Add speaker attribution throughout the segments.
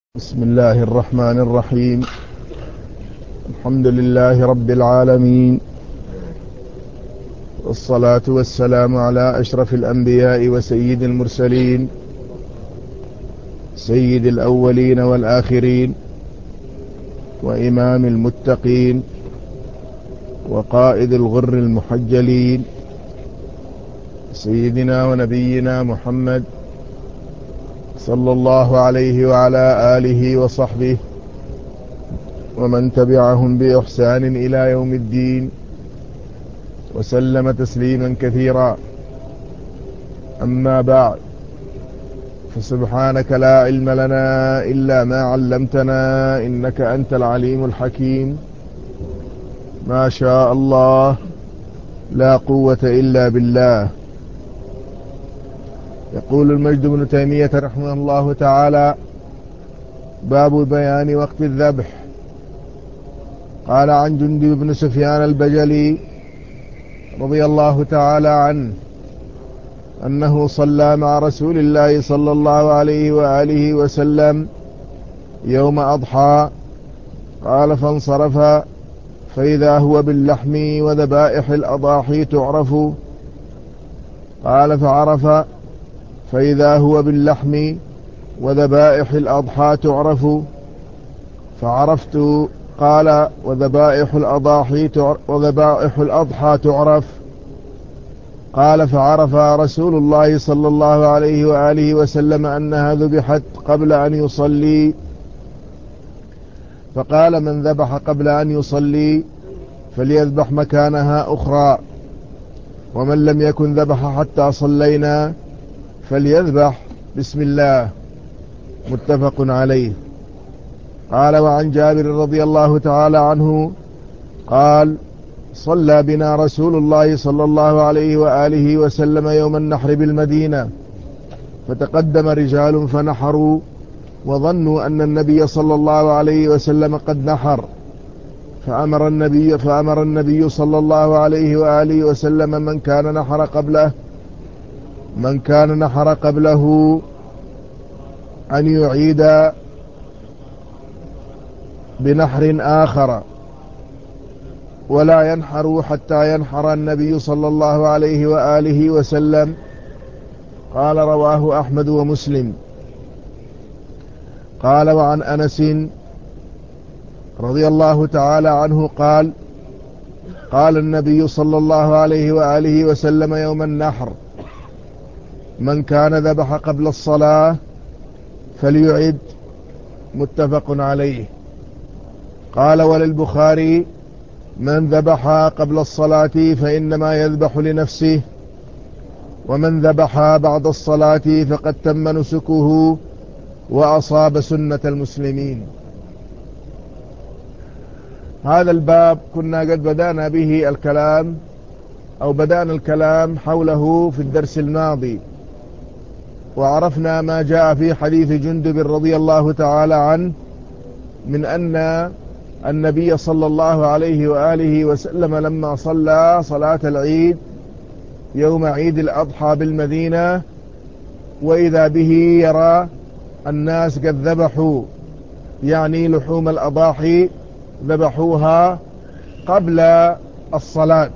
Speaker 1: بسم الله الرحمن الرحيم. الحمد لله رب العالمين، والصلاة والسلام على أشرف الأنبياء وسيد المرسلين، سيد الأولين والآخرين، وإمام المتقين، وقائد الغر المحجلين، سيدنا ونبينا محمد صلى الله عليه وعلى آله وصحبه ومن تبعهم بإحسان إلى يوم الدين، وسلم تسليما كثيرا. أما بعد، فسبحانك لا علم لنا إلا ما علمتنا، إنك أنت العليم الحكيم. ما شاء الله، لا قوة إلا بالله. يقول المجد بن تيمية رحمه الله تعالى: باب بيان وقت الذبح. قال عن جندب بن سفيان البجلي رضي الله تعالى عنه أنه صلى مع رسول الله صلى الله عليه وآله وسلم يوم أضحى. قال: فانصرف فإذا هو باللحم وذبائح الأضاحي تعرف. قال: فعرف فإذا هو باللحم وذبائح الأضحى تعرف. فعرفت. قال: وذبائح الأضحى تعرف. قال: فعرف رسول الله صلى الله عليه وآله وسلم أنها ذبحت قبل أن يصلي، فقال: من ذبح قبل أن يصلي فليذبح مكانها أخرى، ومن لم يكن ذبح حتى صلينا فليذبح بسم الله. متفق عليه. قال: وعن جابر رضي الله تعالى عنه قال: صلى بنا رسول الله صلى الله عليه وآله وسلم يوم النحر بالمدينة، فتقدم رجال فنحروا وظنوا أن النبي صلى الله عليه وسلم قد نحر، فأمر النبي صلى الله عليه وآله وسلم من كان نحر قبله أن يعيد بنحر آخر، ولا ينحر حتى ينحر النبي صلى الله عليه وآله وسلم. قال: رواه أحمد ومسلم. قال: وعن أنس رضي الله تعالى عنه قال: قال النبي صلى الله عليه وآله وسلم يوم النحر: من كان ذبح قبل الصلاة فليعد. متفق عليه. قال: وللبخاري: من ذبح قبل الصلاة فإنما يذبح لنفسه، ومن ذبح بعد الصلاة فقد تم نسكه وأصاب سنة المسلمين. هذا الباب كنا قد بدأنا به الكلام، أو بدأنا الكلام حوله في الدرس الماضي، وعرفنا ما جاء في حديث جندب رضي الله تعالى عنه من أن النبي صلى الله عليه وآله وسلم لما صلى صلاة العيد يوم عيد الأضحى بالمدينة، وإذا به يرى الناس قد ذبحوا، يعني لحوم الأضاحي ذبحوها قبل الصلاة.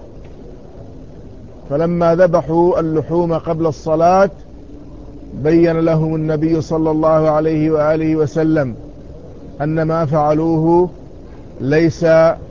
Speaker 1: فلما ذبحوا اللحوم قبل الصلاة بين لهم النبي صلى الله عليه وآله وسلم أن ما فعلوه ليس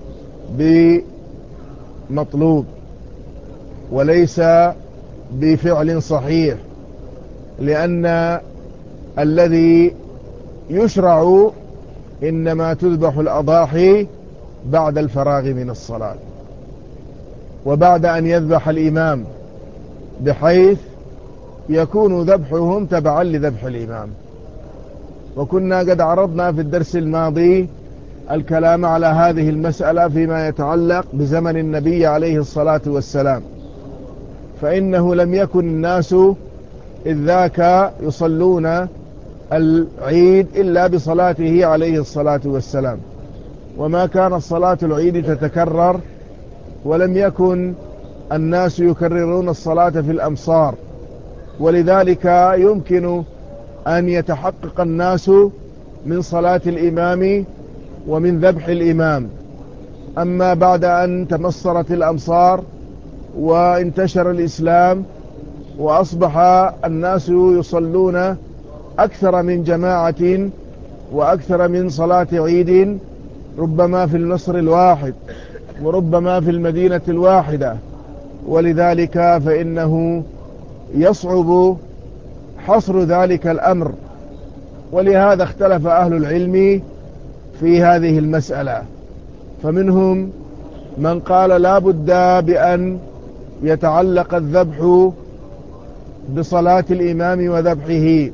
Speaker 1: بمطلوب وليس بفعل صحيح، لأن الذي يشرع إنما تذبح الأضاحي بعد الفراغ من الصلاة، وبعد أن يذبح الإمام، بحيث يكون ذبحهم تبعا لذبح الإمام. وكنا قد عرضنا في الدرس الماضي الكلام على هذه المسألة فيما يتعلق بزمن النبي عليه الصلاة والسلام، فإنه لم يكن الناس إذ ذاك يصلون العيد إلا بصلاته عليه الصلاة والسلام، وما كانت صلاة العيد تتكرر، ولم يكن الناس يكررون الصلاة في الأمصار، ولذلك يمكن أن يتحقق الناس من صلاة الإمام ومن ذبح الإمام. أما بعد أن تمصرت الأمصار وانتشر الإسلام وأصبح الناس يصلون أكثر من جماعة وأكثر من صلاة عيد، ربما في المصر الواحد وربما في المدينة الواحدة، ولذلك فإنه يصعب حصر ذلك الأمر، ولهذا اختلف أهل العلم في هذه المسألة. فمنهم من قال لا بد بأن يتعلق الذبح بصلاة الإمام وذبحه،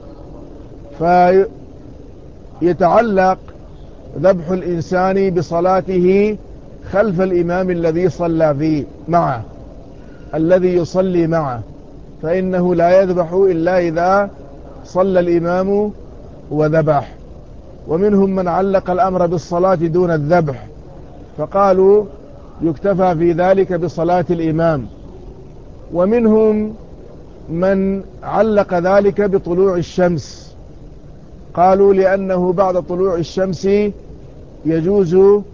Speaker 1: فيتعلق ذبح الإنسان بصلاته خلف الإمام الذي صلى فيه معه، الذي يصلي معه، فإنه لا يذبح إلا إذا صلى الإمام وذبح. ومنهم من علق الأمر بالصلاة دون الذبح، فقالوا يكتفى في ذلك بصلاة الإمام. ومنهم من علق ذلك بطلوع الشمس، قالوا لأنه بعد طلوع الشمس يجوز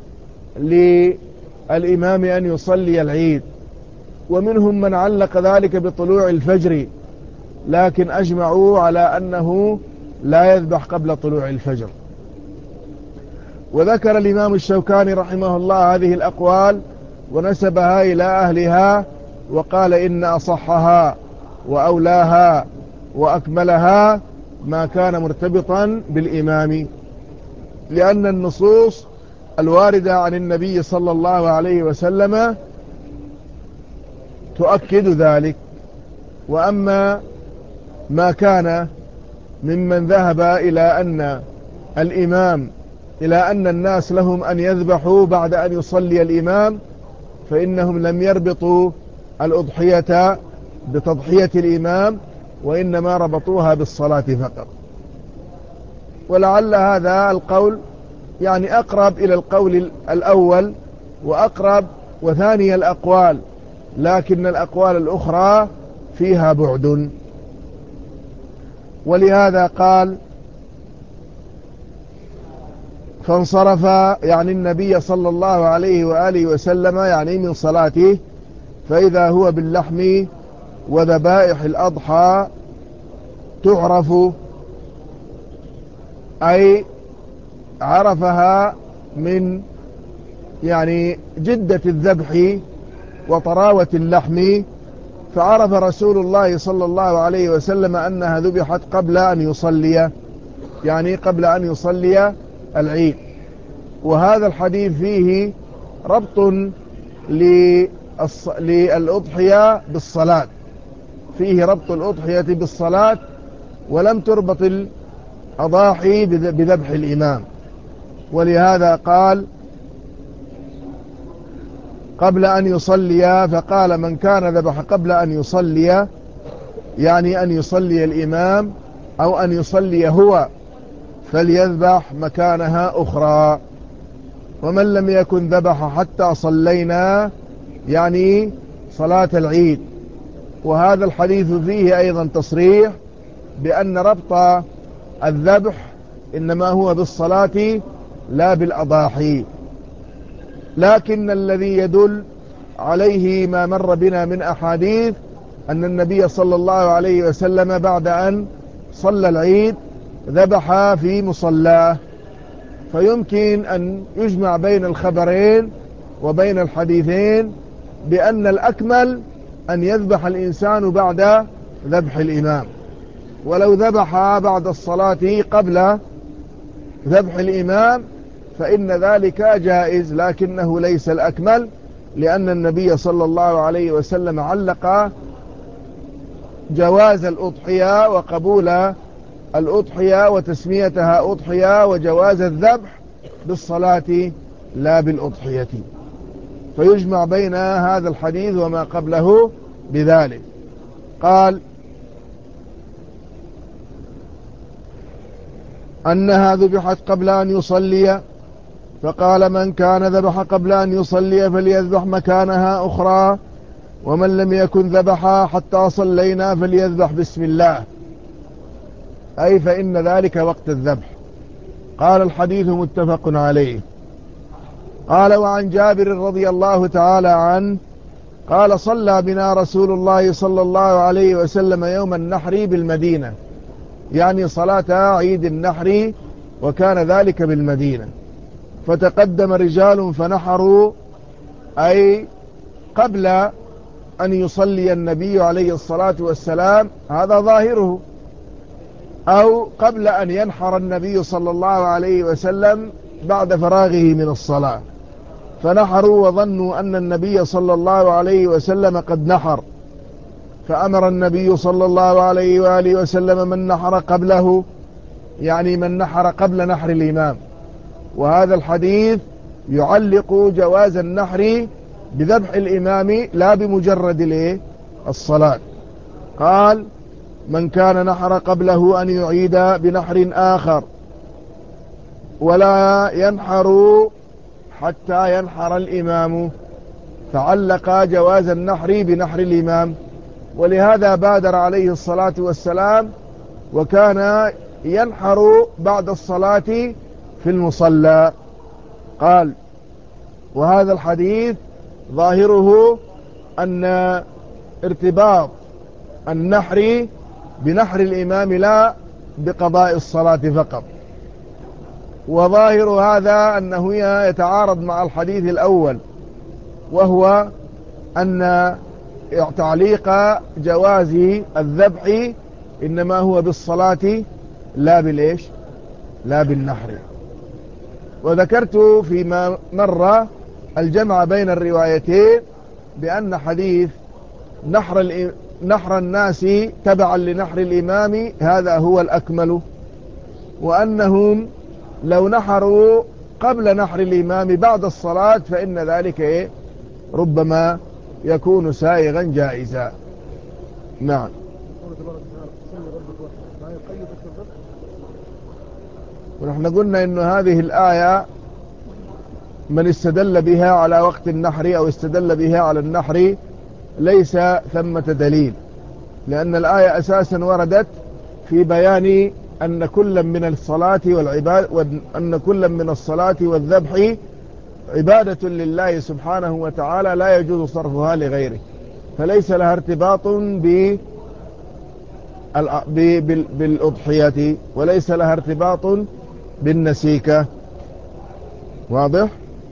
Speaker 1: للإمام أن يصلي العيد. ومنهم من علق ذلك بطلوع الفجر، لكن أجمعوا على أنه لا يذبح قبل طلوع الفجر. وذكر الإمام الشوكاني رحمه الله هذه الأقوال ونسبها إلى أهلها، وقال إن أصحها وأولاها وأكملها ما كان مرتبطا بالإمام، لأن النصوص الواردة عن النبي صلى الله عليه وسلم تؤكد ذلك. وأما ما كان ممن ذهب إلى أن الناس لهم أن يذبحوا بعد أن يصلي الإمام، فإنهم لم يربطوا الأضحية بتضحية الإمام، وإنما ربطوها بالصلاة فقط. ولعل هذا القول يعني أقرب إلى القول الأول وأقرب وثاني الأقوال، لكن الأقوال الأخرى فيها بعد. ولهذا قال فانصرف، يعني النبي صلى الله عليه وآله وسلم، يعني من صلاته، فإذا هو باللحم وذبائح الأضحى تعرف، أي عرفها من يعني جدة الذبح وطراوة اللحم، فعرف رسول الله صلى الله عليه وسلم أنها ذبحت قبل أن يصلي، يعني قبل أن يصلي العيد. وهذا الحديث فيه ربط للأضحية بالصلاة، فيه ربط الأضحية بالصلاة، ولم تربط الأضاحي بذبح الإمام. ولهذا قال قبل أن يصلي، فقال من كان ذبح قبل أن يصلي، يعني أن يصلي الإمام أو أن يصلي هو، فليذبح مكانها أخرى. ومن لم يكن ذبح حتى صلينا، يعني صلاة العيد. وهذا الحديث فيه أيضا تصريح بأن ربط الذبح إنما هو بالصلاة لا بالأضاحي، لكن الذي يدل عليه ما مر بنا من أحاديث أن النبي صلى الله عليه وسلم بعد أن صلى العيد ذبح في مصلاه، فيمكن أن يجمع بين الخبرين وبين الحديثين بأن الأكمل أن يذبح الإنسان بعد ذبح الإمام. ولو ذبح بعد الصلاة قبل ذبح الإمام فإن ذلك جائز، لكنه ليس الأكمل، لأن النبي صلى الله عليه وسلم علق جواز الأضحية وقبول الأضحية وتسميتها أضحية وجواز الذبح بالصلاة لا بالأضحية، فيجمع بين هذا الحديث وما قبله بذلك. قال أنها ذبحت قبل أن يصلي، فقال من كان ذبح قبل أن يصلي فليذبح مكانها أخرى، ومن لم يكن ذبح حتى صلينا فليذبح بسم الله، أي فإن ذلك وقت الذبح. قال الحديث متفق عليه. قال وعن جابر رضي الله تعالى عنه قال صلى بنا رسول الله صلى الله عليه وسلم يوم النحر بالمدينة، يعني صلاة عيد النحر، وكان ذلك بالمدينة. فتقدم رجال فنحروا، أي قبل أن يصلي النبي عليه الصلاة والسلام، هذا ظاهره، أو قبل أن ينحر النبي صلى الله عليه وسلم بعد فراغه من الصلاة. فنحروا وظنوا أن النبي صلى الله عليه وسلم قد نحر، فأمر النبي صلى الله عليه وآله وسلم من نحر قبله، يعني من نحر قبل نحر الإمام. وهذا الحديث يعلق جواز النحر بذبح الإمام لا بمجرد الصلاة. قال من كان نحر قبله أن يعيد بنحر آخر، ولا ينحر حتى ينحر الإمام، فعلق جواز النحر بنحر الإمام. ولهذا بادر عليه الصلاة والسلام، وكان ينحر بعد الصلاة في المصلى. قال وهذا الحديث ظاهره أن ارتباط النحر بنحر الإمام لا بقضاء الصلاة فقط. وظاهر هذا أنه يتعارض مع الحديث الأول، وهو أن تعليق جواز الذبح إنما هو بالصلاة لا بالنحر. وذكرت فيما مر الجمع بين الروايتين بأن حديث نحر الناس تبعا لنحر الإمام هذا هو الأكمل، وأنهم لو نحروا قبل نحر الإمام بعد الصلاة فإن ذلك ربما يكون سائغا جائزا. نعم. ونحن قلنا إن هذه الآية من استدل بها على وقت النحر أو استدل بها على النحر ليس ثمة دليل، لأن الآية أساسا وردت في بيان أن كل من الصلاة وأن كل من الصلاة والذبح عبادة لله سبحانه وتعالى لا يجوز صرفها لغيره، فليس لها ارتباط بالأضحية، وليس لها ارتباط بالنسيكة. واضح؟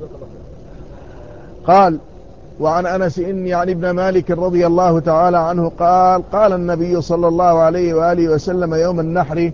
Speaker 1: قال وعن أنس يعني ابن مالك رضي الله تعالى عنه قال قال النبي صلى الله عليه وآله وسلم يوم النحر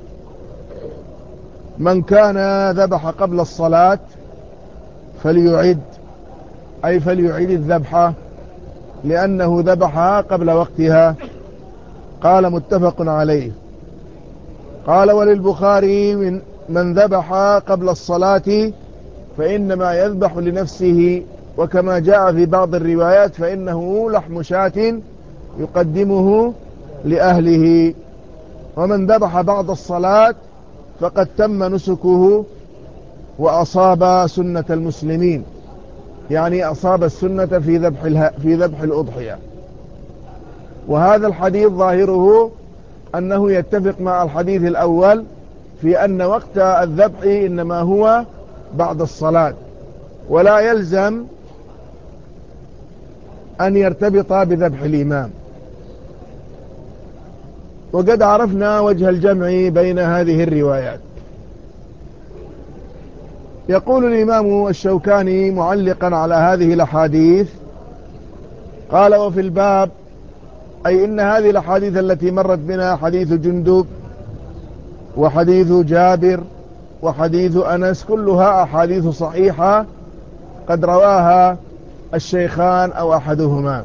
Speaker 1: من كان ذبح قبل الصلاة فليعد، أي فليعيد الذبحة لأنه ذبحها قبل وقتها. قال متفق عليه. قال وللبخاري من ذبح قبل الصلاة فإنما يذبح لنفسه، وكما جاء في بعض الروايات فإنه لحم شاة يقدمه لأهله. ومن ذبح بعد الصلاة فقد تم نسكه وأصاب سنة المسلمين، يعني أصاب السنة في ذبح الأضحية. وهذا الحديث ظاهره أنه يتفق مع الحديث الأول في أن وقت الذبح إنما هو بعد الصلاة، ولا يلزم أن يرتبط بذبح الإمام. وقد عرفنا وجه الجمع بين هذه الروايات. يقول الإمام الشوكاني معلقا على هذه الأحاديث قال وفي الباب، أي إن هذه الأحاديث التي مرت بنا حديث جندب وحديث جابر وحديث أنس كلها أحاديث صحيحة قد رواها الشيخان أو أحدهما.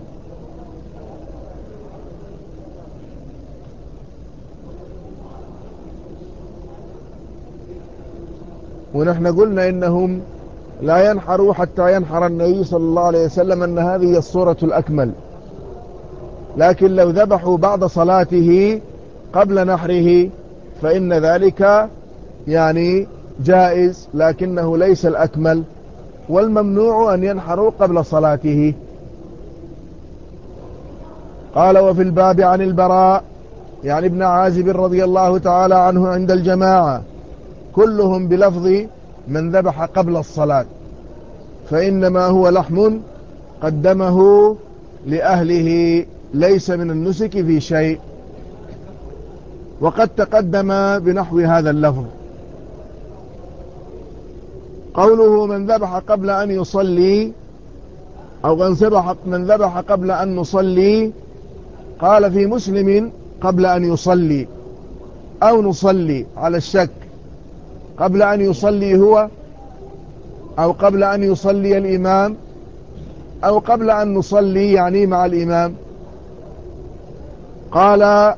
Speaker 1: ونحن قلنا إنهم لا ينحروا حتى ينحر النبي صلى الله عليه وسلم، أن هذه الصورة الأكمل. لكن لو ذبحوا بعد صلاته قبل نحره فإن ذلك يعني جائز، لكنه ليس الأكمل، والممنوع أن ينحروا قبل صلاته. قال وفي الباب عن البراء يعني ابن عازب رضي الله تعالى عنه عند الجماعة كلهم بلفظ من ذبح قبل الصلاة، فإنما هو لحم قدمه لأهله ليس من النسك في شيء. وقد تقدم بنحو هذا اللفظ. قوله من ذبح قبل أن يصلي أو من ذبح قبل أن نصلي، قال في مسلم قبل أن يصلي أو نصلي على الشك، قبل أن يصلي هو أو قبل أن يصلي الإمام أو قبل أن نصلي يعني مع الإمام. قال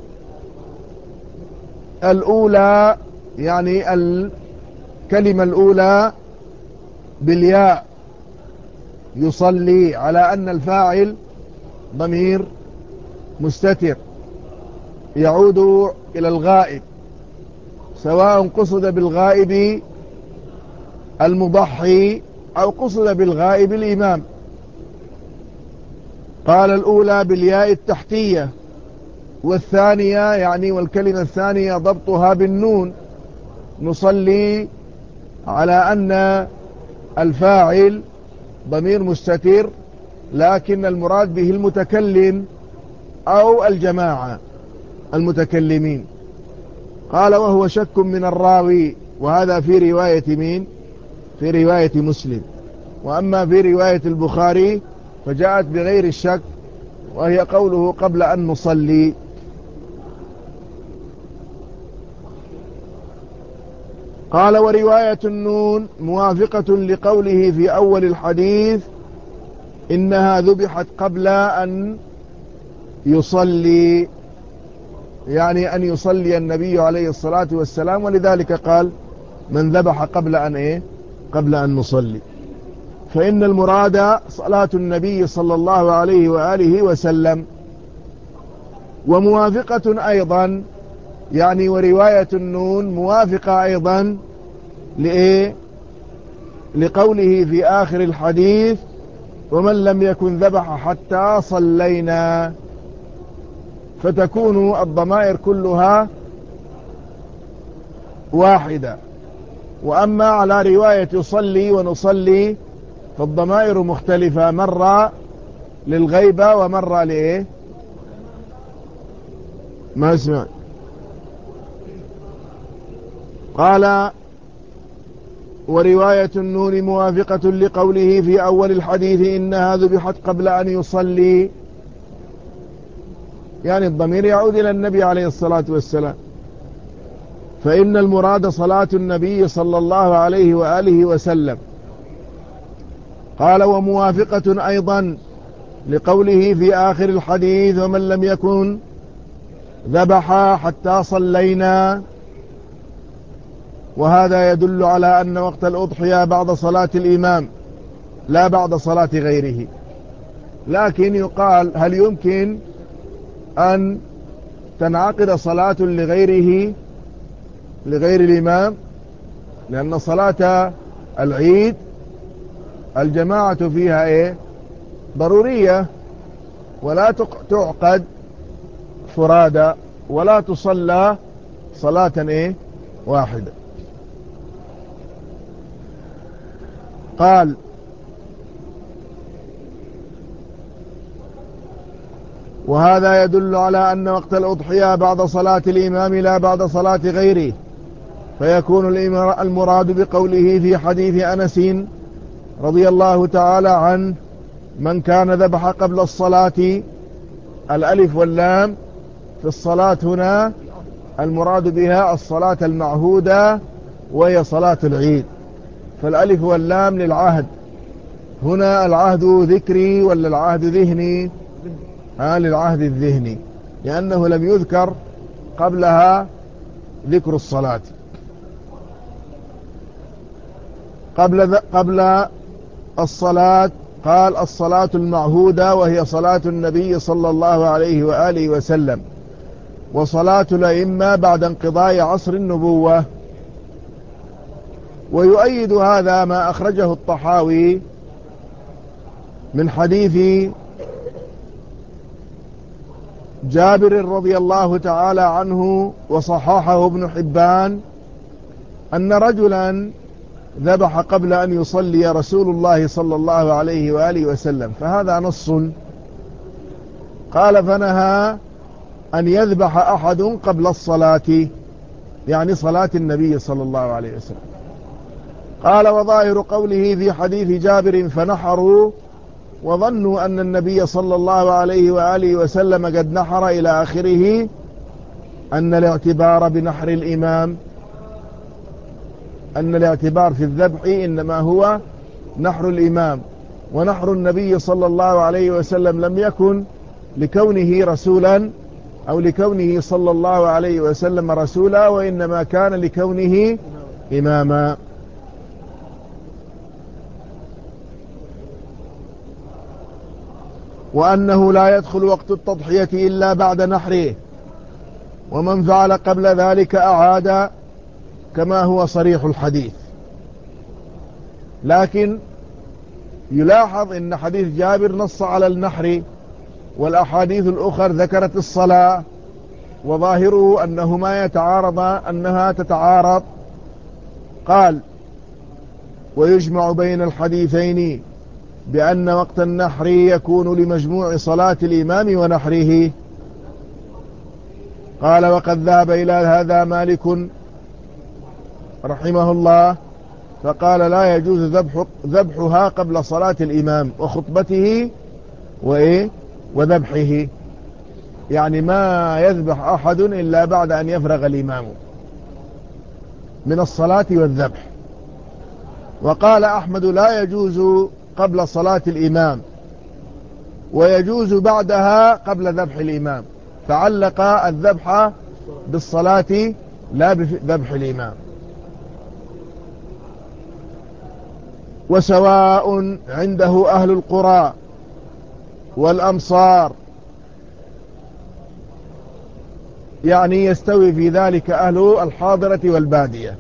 Speaker 1: الأولى يعني الكلمة الأولى بالياء يصلي، على أن الفاعل ضمير مستتر يعود إلى الغائب، سواء قصد بالغائب المضحي أو قصد بالغائب الإمام. قال الأولى بالياء التحتية، والثانية يعني والكلمة الثانية ضبطها بالنون، نصلي على أن الفاعل ضمير مستتر، لكن المراد به المتكلم أو الجماعة المتكلمين. قال وهو شك من الراوي، وهذا في رواية مين؟ في رواية مسلم. وأما في رواية البخاري فجاءت بغير الشك، وهي قوله قبل أن نصلي. قال ورواية النون موافقة لقوله في أول الحديث إنها ذبحت قبل أن يصلي، يعني أن يصلي النبي عليه الصلاة والسلام، ولذلك قال من ذبح قبل أن إيه؟ قبل أن نصلي. فإن المراد صلاة النبي صلى الله عليه وآله وسلم. وموافقة أيضا يعني ورواية النون موافقة أيضا لإيه؟ لقوله في آخر الحديث ومن لم يكن ذبح حتى صلينا، فتكون الضمائر كلها واحدة. وأما على رواية يصلي ونصلي فالضمائر مختلفة، مرة للغيبة ومرة لإيه؟ ما اسمع. قال ورواية النون موافقة لقوله في أول الحديث إنها ذبحت قبل أن يصلي، يعني الضمير يعود إلى النبي عليه الصلاة والسلام، فإن المراد صلاة النبي صلى الله عليه وآله وسلم. قال وموافقة أيضا لقوله في آخر الحديث ومن لم يكن ذبح حتى صلينا، وهذا يدل على أن وقت الأضحية بعد صلاة الإمام لا بعد صلاة غيره. لكن يقال هل يمكن أن تنعقد صلاة لغير الإمام؟ لأن صلاة العيد الجماعة فيها إيه؟ ضرورية، ولا تعقد فرادى، ولا تصلى صلاة إيه؟ واحدة. قال وهذا يدل على أن وقت الأضحية بعد صلاة الإمام لا بعد صلاة غيره، فيكون المراد بقوله في حديث أنس رضي الله تعالى عنه من كان ذبح قبل الصلاة، الألف واللام في الصلاة هنا المراد بها الصلاة المعهودة وهي صلاة العيد، فالألف واللام للعهد. هنا العهد ذكري ولا العهد ذهني؟ للعهد الذهني، لأنه لم يذكر قبلها ذكر الصلاة. قبل الصلاة قال الصلاة المعهودة وهي صلاة النبي صلى الله عليه وآله وسلم، وصلاة الأئمة بعد انقضاء عصر النبوة. ويؤيد هذا ما أخرجه الطحاوي من حديث جابر رضي الله تعالى عنه وصححه ابن حبان أن رجلا ذبح قبل أن يصلي رسول الله صلى الله عليه وآله وسلم، فهذا نص. قال فنهى أن يذبح أحد قبل الصلاة، يعني صلاة النبي صلى الله عليه وسلم. قال وظاهر قوله في حديث جابر فنحروا وظنوا أن النبي صلى الله عليه وآله وسلم قد نحر إلى آخره أن الاعتبار بنحر الإمام، أن الاعتبار في الذبح إنما هو نحر الإمام، ونحر النبي صلى الله عليه وسلم لم يكن لكونه رسولا أو لكونه صلى الله عليه وسلم رسولا، وإنما كان لكونه إماما. وأنه لا يدخل وقت التضحية إلا بعد نحره، ومن فعل قبل ذلك أعاد، كما هو صريح الحديث. لكن يلاحظ أن حديث جابر نص على النحر، والأحاديث الأخرى ذكرت الصلاة، وظاهره أنهما يتعارضان، أنها تتعارض. قال ويجمع بين الحديثين بأن وقت النحر يكون لمجموع صلاة الإمام ونحره. قال وقد ذهب إلى هذا مالك رحمه الله، فقال لا يجوز ذبحها قبل صلاة الإمام وخطبته وذبحه، يعني ما يذبح أحد إلا بعد أن يفرغ الإمام من الصلاة والذبح. وقال أحمد لا يجوز قبل صلاة الإمام، ويجوز بعدها قبل ذبح الإمام، فعلق الذبح بالصلاة لا بذبح الإمام. وسواء عنده أهل القرى والأمصار، يعني يستوي في ذلك أهل الحاضرة والبادية.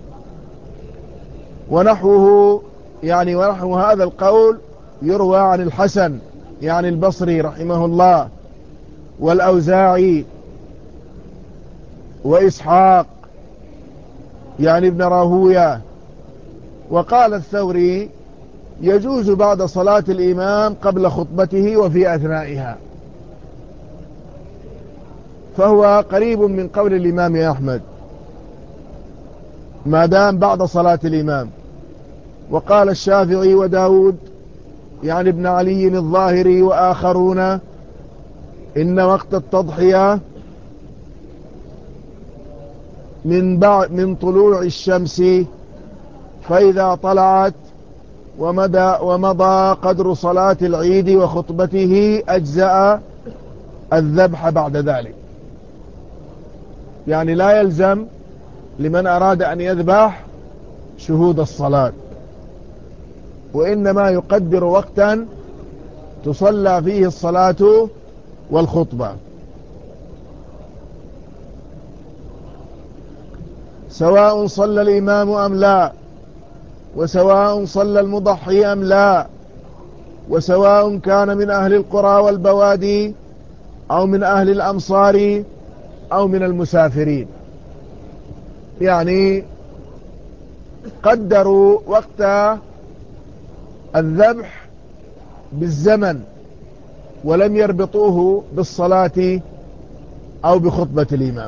Speaker 1: ونحوه يعني ونحو هذا القول يروى عن الحسن يعني البصري رحمه الله، والأوزاعي، وإسحاق يعني ابن راهوية. وقال الثوري يجوز بعد صلاة الإمام قبل خطبته وفي أثنائها، فهو قريب من قول الإمام أحمد ما دام بعد صلاة الإمام. وقال الشافعي وداود يعني ابن علي الظاهري وآخرون إن وقت التضحية من طلوع الشمس، فإذا طلعت ومضى قدر صلاة العيد وخطبته أجزأ الذبح بعد ذلك، يعني لا يلزم لمن أراد أن يذبح شهود الصلاة، وإنما يقدر وقتا تصلى فيه الصلاة والخطبة. سواء صلى الإمام أم لا، وسواء صلى المضحي أم لا، وسواء كان من أهل القرى والبوادي أو من أهل الأمصار أو من المسافرين، يعني قدروا وقت الذبح بالزمن ولم يربطوه بالصلاة أو بخطبة الإمام.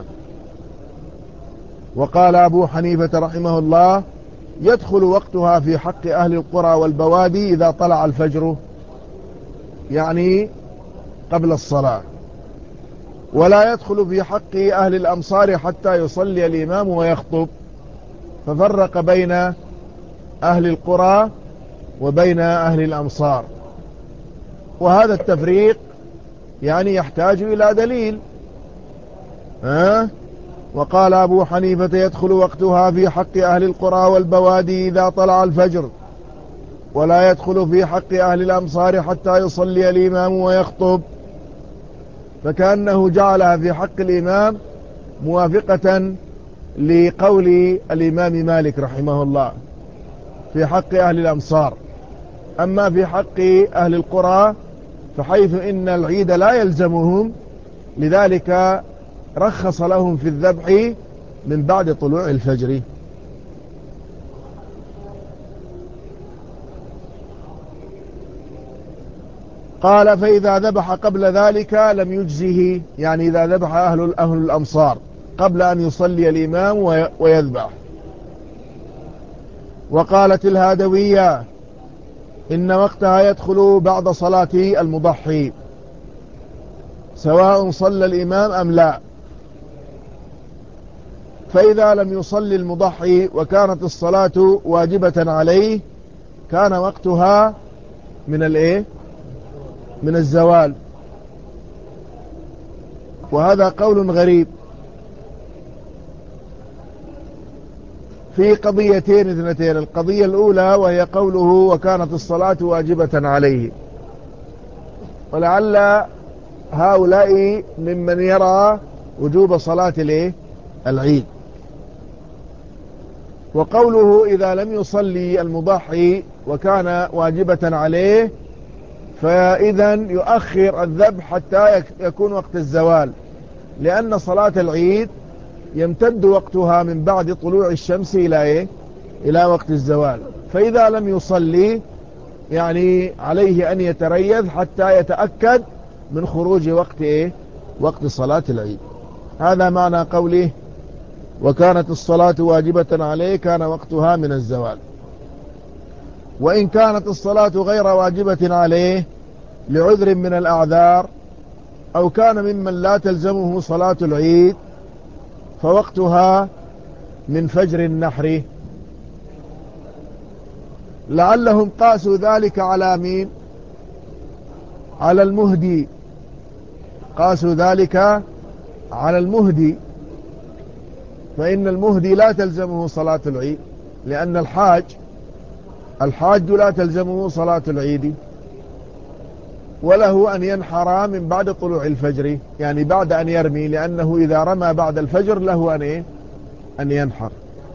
Speaker 1: وقال أبو حنيفة رحمه الله يدخل وقتها في حق أهل القرى والبوادي إذا طلع الفجر، يعني قبل الصلاة، ولا يدخل في حق أهل الأمصار حتى يصلي الإمام ويخطب، ففرق بين أهل القرى وبين أهل الأمصار. وهذا التفريق يعني يحتاج إلى دليل. وقال أبو حنيفة يدخل وقتها في حق أهل القرى والبوادي إذا طلع الفجر، ولا يدخل في حق أهل الأمصار حتى يصلي الإمام ويخطب، فكأنه جعلها في حق الإمام موافقة لقول الإمام مالك رحمه الله في حق أهل الأمصار. أما في حق أهل القرى فحيث إن العيد لا يلزمهم، لذلك رخص لهم في الذبح من بعد طلوع الفجر. قال فإذا ذبح قبل ذلك لم يجزه، يعني إذا ذبح أهل الأمصار قبل أن يصلي الإمام ويذبح. وقالت الهادوية إن وقتها يدخل بعد صلاة المضحي سواء صلى الإمام أم لا، فإذا لم يصلي المضحي وكانت الصلاة واجبة عليه كان وقتها من الزوال. وهذا قول غريب في قضيتين اثنتين. القضية الأولى وهي قوله وكانت الصلاة واجبة عليه، ولعل هؤلاء ممن يرى وجوب صلاة العيد. وقوله إذا لم يصلي المضحي وكان واجبة عليه فإذا يؤخر الذبح حتى يكون وقت الزوال، لأن صلاة العيد يمتد وقتها من بعد طلوع الشمس إلى وقت الزوال. فإذا لم يصلي يعني عليه أن يتريث حتى يتأكد من خروج وقت صلاة العيد. هذا معنى قوله وكانت الصلاة واجبة عليه كان وقتها من الزوال. وإن كانت الصلاة غير واجبة عليه لعذر من الأعذار أو كان ممن لا تلزمه صلاة العيد فوقتها من فجر النحر. لعلهم قاسوا ذلك على مين؟ على المهدي، قاسوا ذلك على المهدي، فإن المهدي لا تلزمه صلاة العيد، لأن الحاج لا تلزمه صلاة العيد، وله أن ينحر من بعد طلوع الفجر، يعني بعد أن يرمي، لأنه إذا رمى بعد الفجر له أن ينحر.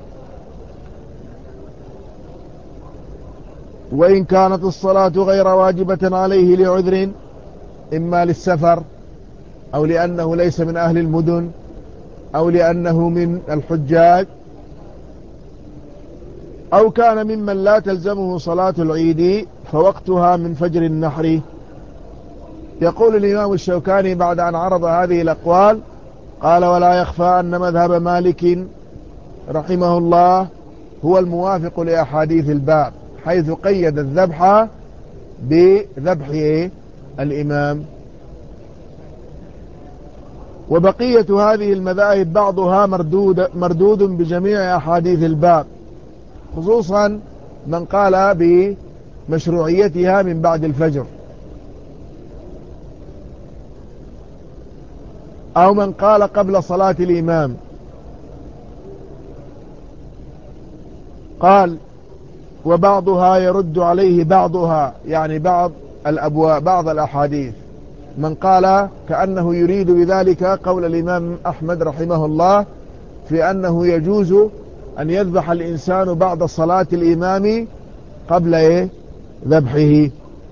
Speaker 1: وإن كانت الصلاة غير واجبة عليه لعذر إما للسفر أو لأنه ليس من أهل المدن أو لأنه من الحجاج أو كان ممن لا تلزمه صلاة العيد فوقتها من فجر النحر. يقول الإمام الشوكاني بعد أن عرض هذه الأقوال قال ولا يخفى أن مذهب مالك رحمه الله هو الموافق لأحاديث الباب، حيث قيد الذبح بذبح الإمام. وبقية هذه المذاهب بعضها مردود بجميع أحاديث الباب، خصوصا من قال بمشروعيتها من بعد الفجر، أو من قال قبل صلاة الإمام. قال وبعضها يرد عليه بعضها، يعني بعض الأبواب بعض الأحاديث، من قال كأنه يريد بذلك قول الإمام أحمد رحمه الله في أنه يجوز أن يذبح الإنسان بعد صلاة الإمام قبل ذبحه.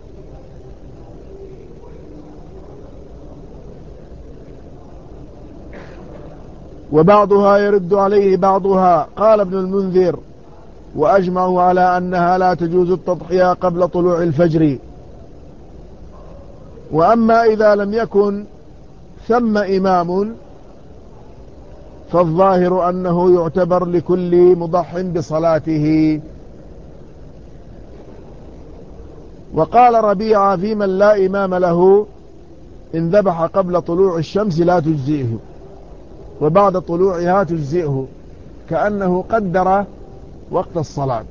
Speaker 1: وبعضها يرد عليه بعضها. قال ابن المنذر وأجمعوا على أنها لا تجوز التضحية قبل طلوع الفجر. وأما إذا لم يكن ثم إمام فالظاهر أنه يعتبر لكل مضح بصلاته. وقال ربيعة في من لا إمام له إن ذبح قبل طلوع الشمس لا تجزئه وبعد طلوعها تجزئه، كأنه قدر وقت الصلاة.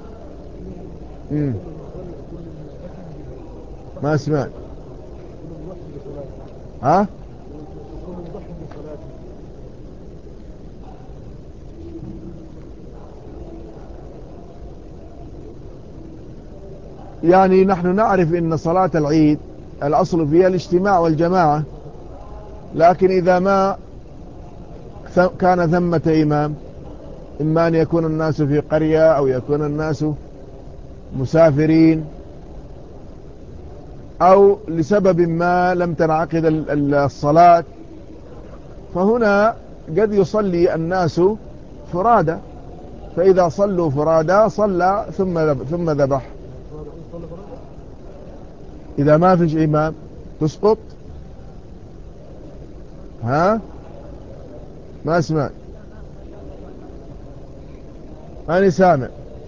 Speaker 1: ما سمعت. ها؟ يعني نحن نعرف ان صلاة العيد الاصل فيها الاجتماع والجماعة، لكن اذا ما كان ثمة امام، اما ان يكون الناس في قرية او يكون الناس مسافرين او لسبب ما لم تنعقد الصلاة، فهنا قد يصلي الناس فرادى، فإذا صلوا فرادى صلى ثم ذبح. إذا ما فيش إمام تسقط. ها ما اسمع، أنا سامع.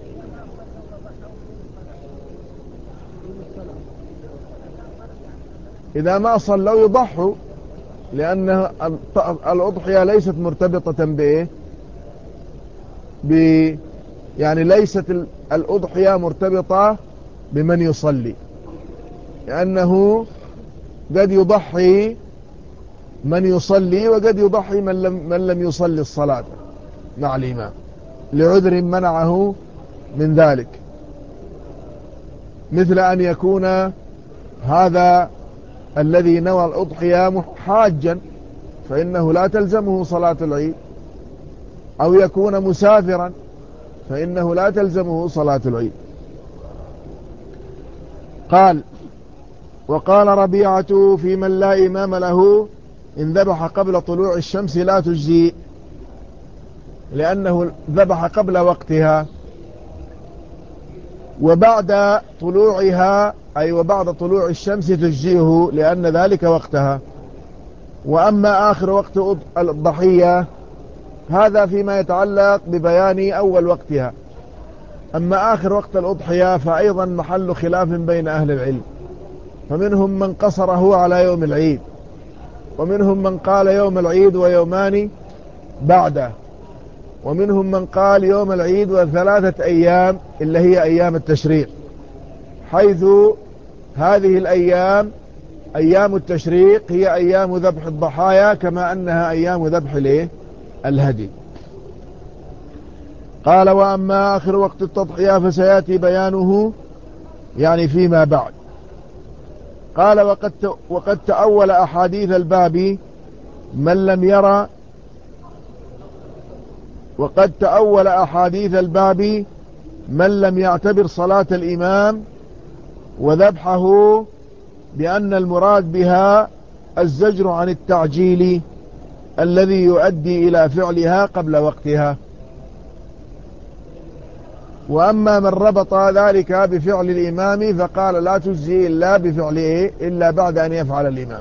Speaker 1: إذا ما صلوا يضحوا، لأن الأضحية ليست مرتبطة بإيه، يعني ليست الأضحية مرتبطة بمن يصلي، لأنه قد يضحي من يصلي وقد يضحي من لم يصلي الصلاة مع الإمام لعذر منعه من ذلك، مثل أن يكون هذا الذي نوى الأضحية حاجا فإنه لا تلزمه صلاة العيد، أو يكون مسافرا فإنه لا تلزمه صلاة العيد. قال: وقال ربيعة في من لا إمام له: إن ذبح قبل طلوع الشمس لا تجزي، لأنه ذبح قبل وقتها، وبعد طلوعها أي وبعد طلوع الشمس تجزيه لأن ذلك وقتها. وأما آخر وقت الضحية هذا فيما يتعلق ببيان أول وقتها. أما آخر وقت الأضحية فأيضا محل خلاف بين أهل العلم، فمنهم من قصره على يوم العيد، ومنهم من قال يوم العيد ويومان بعده، ومنهم من قال يوم العيد وثلاثة أيام اللي هي أيام التشريق، حيث هذه الأيام أيام التشريق هي أيام ذبح الضحايا كما أنها أيام ذبح الهدي. قال: وأما آخر وقت التضحية فسيأتي بيانه يعني فيما بعد. قال: وقد تأول أحاديث الباب من لم يرى وقد تأول أحاديث الباب من لم يعتبر صلاة الإمام وذبحه بأن المراد بها الزجر عن التعجيل الذي يؤدي إلى فعلها قبل وقتها. وأما من ربط ذلك بفعل الإمام فقال لا تجزي إلا بفعله إلا بعد أن يفعل الإمام.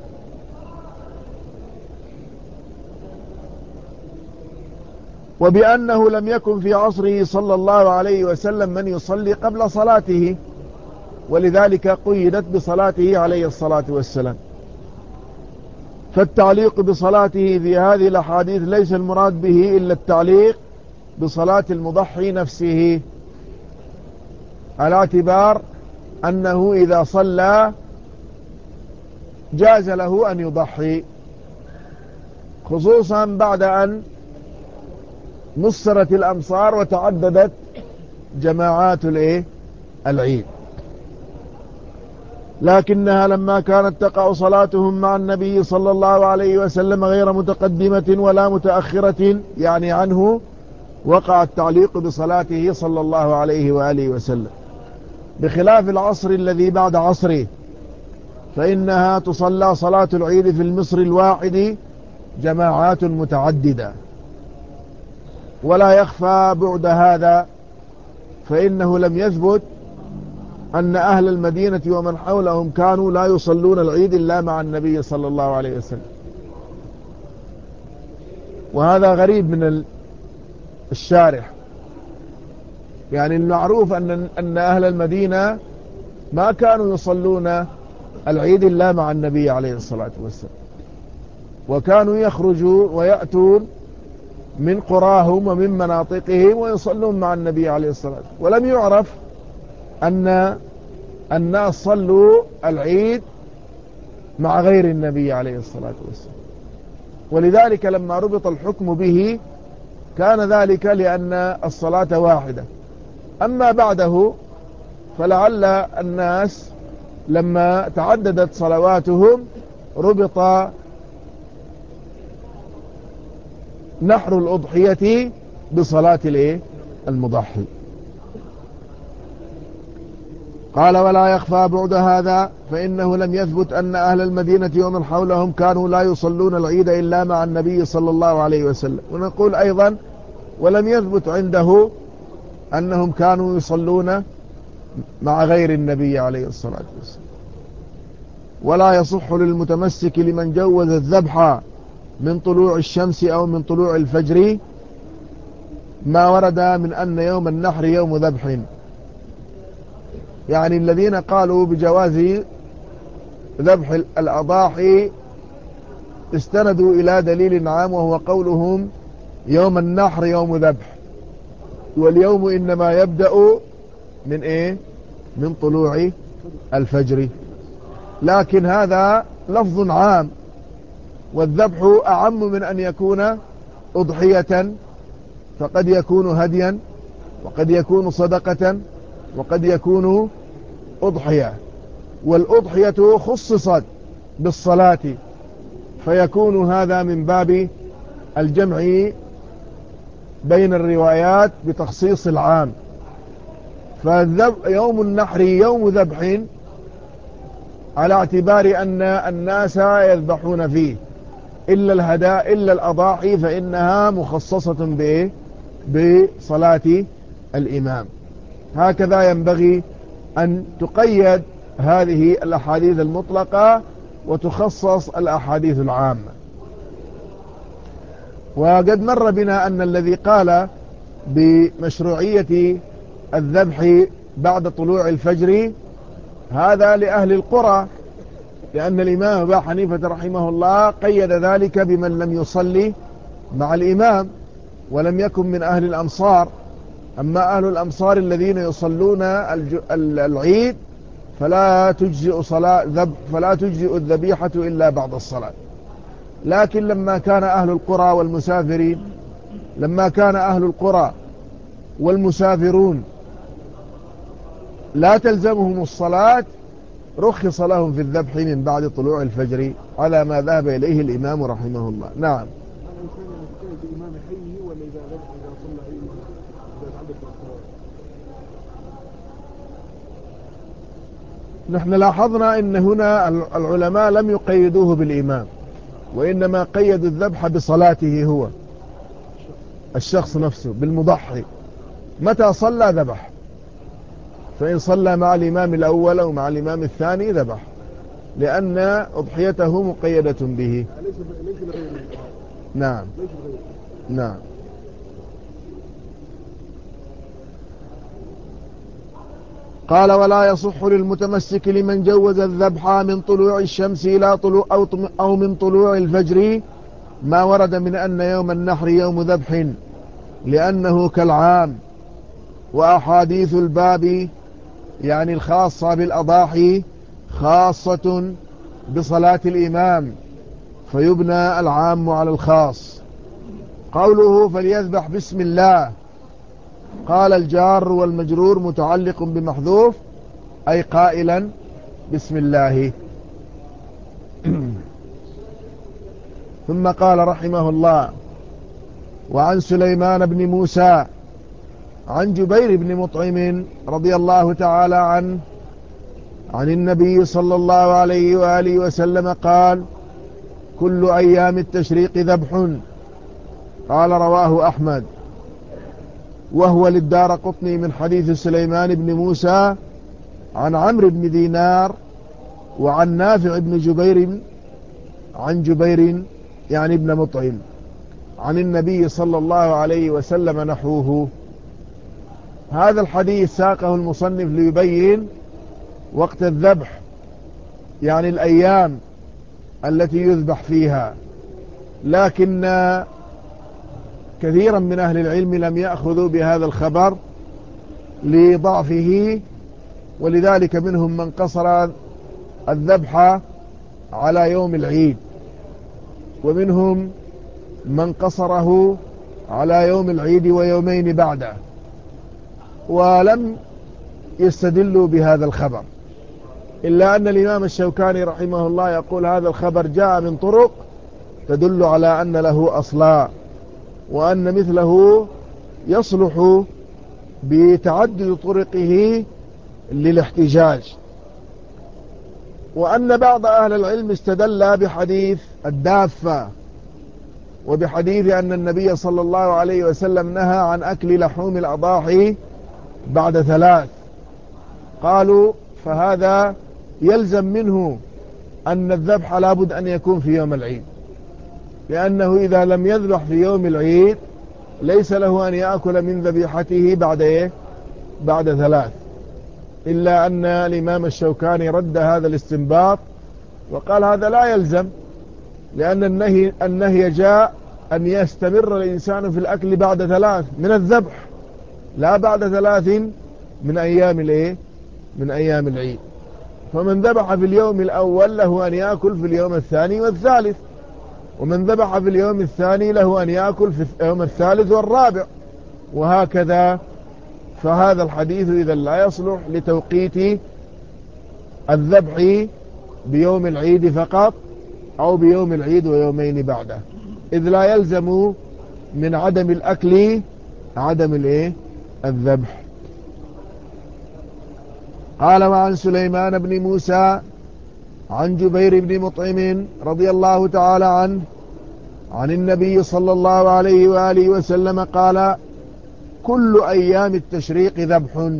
Speaker 1: وبأنه لم يكن في عصره صلى الله عليه وسلم من يصلي قبل صلاته، ولذلك قيدت بصلاته عليه الصلاة والسلام. فالتعليق بصلاته في هذه الأحاديث ليس المراد به إلا التعليق بصلاة المضحي نفسه، على اعتبار أنه إذا صلى جاز له أن يضحي، خصوصا بعد أن نصرت الأمصار وتعددت جماعات العيد. لكنها لما كانت تقع صلاتهم مع النبي صلى الله عليه وسلم غير متقدمة ولا متأخرة يعني عنه، وقع التعليق بصلاته صلى الله عليه وآله وسلم، بخلاف العصر الذي بعد عصره، فإنها تصلى صلاة العيد في المصر الواحد جماعات متعددة. ولا يخفى بعد هذا، فإنه لم يثبت أن أهل المدينة ومن حولهم كانوا لا يصلون العيد إلا مع النبي صلى الله عليه وسلم، وهذا غريب من الشارح. يعني المعروف أن أهل المدينة ما كانوا يصلون العيد إلا مع النبي عليه الصلاة والسلام، وكانوا يخرجوا ويأتون من قراهم ومن مناطقهم ويصلون مع النبي عليه الصلاة والسلام، ولم يعرف أن الناس صلوا العيد مع غير النبي عليه الصلاة والسلام. ولذلك لما ربط الحكم به كان ذلك لأن الصلاة واحدة. أما بعده فلعل الناس لما تعددت صلواتهم ربط نحر الأضحية بصلاة المضحي. قال: ولا يخفى بعد هذا، فإنه لم يثبت أن أهل المدينة ومن حولهم كانوا لا يصلون العيد إلا مع النبي صلى الله عليه وسلم. ونقول أيضا ولم يثبت عنده أنهم كانوا يصلون مع غير النبي عليه الصلاة والسلام. ولا يصح للمتمسك لمن جوز الذبح من طلوع الشمس أو من طلوع الفجر ما ورد من أن يوم النحر يوم ذبح. يعني الذين قالوا بجواز ذبح الأضاحي استندوا إلى دليل عام، وهو قولهم يوم النحر يوم ذبح، واليوم إنما يبدأ من إيه؟ من طلوع الفجر. لكن هذا لفظ عام، والذبح أعم من أن يكون أضحية، فقد يكون هديا، وقد يكون صدقة، وقد يكون أضحية. والأضحية خصصت بالصلاة، فيكون هذا من باب الجمع بين الروايات بتخصيص العام. فيوم النحر يوم ذبح على اعتبار أن الناس يذبحون فيه، إلا الأضاحي فإنها مخصصة بإيه؟ بصلاة الإمام. هكذا ينبغي أن تقيد هذه الأحاديث المطلقة وتخصص الأحاديث العامة. وقد مر بنا أن الذي قال بمشروعية الذبح بعد طلوع الفجر هذا لأهل القرى، لأن الإمام أبا حنيفة رحمه الله قيد ذلك بمن لم يصلي مع الإمام ولم يكن من أهل الأمصار. أما أهل الأمصار الذين يصلون العيد فلا تجزئ الذبيحة إلا بعد الصلاة. لكن لما كان أهل القرى والمسافرون لا تلزمهم الصلاة رخص لهم في الذبح من بعد طلوع الفجر على ما ذهب إليه الإمام رحمه الله. نعم. نحن لاحظنا ان هنا العلماء لم يقيدوه بالإمام، وإنما قيدوا الذبح بصلاته هو الشخص نفسه بالمضحي، متى صلى ذبح، فإن صلى مع الإمام الأول أو مع الإمام الثاني ذبح، لأن أضحيته مقيدة به. نعم نعم. قال ولا يصح للمتمسك لمن جوز الذبح من طلوع الشمس إلى طلوع أو من طلوع الفجر ما ورد من أن يوم النحر يوم ذبح، لأنه كالعام. وأحاديث الباب يعني الخاصة بالأضاحي خاصة بصلاة الإمام، فيبنى العام على الخاص. قوله فليذبح بسم الله، قال الجار والمجرور متعلق بمحذوف، أي قائلا بسم الله. ثم قال رحمه الله وعن سليمان بن موسى عن جبير بن مطعم رضي الله تعالى عنه عن النبي صلى الله عليه وآله وسلم قال كل أيام التشريق ذبح. قال رواه أحمد، وهو للدارقطني من حديث سليمان بن موسى عن عمرو بن دينار وعن نافع بن جبير عن جبير يعني ابن مطعم عن النبي صلى الله عليه وسلم نحوه. هذا الحديث ساقه المصنف ليبين وقت الذبح، يعني الأيام التي يذبح فيها، لكن كثيرا من أهل العلم لم يأخذوا بهذا الخبر لضعفه، ولذلك منهم من قصر الذبح على يوم العيد، ومنهم من قصره على يوم العيد ويومين بعده، ولم يستدلوا بهذا الخبر، إلا أن الإمام الشوكاني رحمه الله يقول هذا الخبر جاء من طرق تدل على أن له أصلا، وأن مثله يصلح بتعدد طرقه للاحتجاج، وأن بعض أهل العلم استدل بحديث الدافة وبحديث أن النبي صلى الله عليه وسلم نهى عن أكل لحوم الأضاحي بعد 3، قالوا فهذا يلزم منه أن الذبح لابد أن يكون في يوم العيد، لأنه إذا لم يذبح في يوم العيد ليس له أن يأكل من ذبيحته بعد 3. إلا أن الإمام الشوكاني رد هذا الاستنباط وقال هذا لا يلزم، لأن النهي جاء أن يستمر الإنسان في الأكل بعد 3 من الذبح، لا بعد 3 من أيام العيد. فمن ذبح في اليوم الأول له أن يأكل في اليوم الثاني والثالث، ومن ذبح في اليوم الثاني له أن يأكل في اليوم الثالث والرابع، وهكذا. فهذا الحديث إذا لا يصلح لتوقيت الذبح بيوم العيد فقط أو بيوم العيد ويومين بعده، إذ لا يلزم من عدم الأكل الذبح. قال وعن سليمان بن موسى عن جبير بن مطعم رضي الله تعالى عنه عن النبي صلى الله عليه وآله وسلم قال كل أيام التشريق ذبح.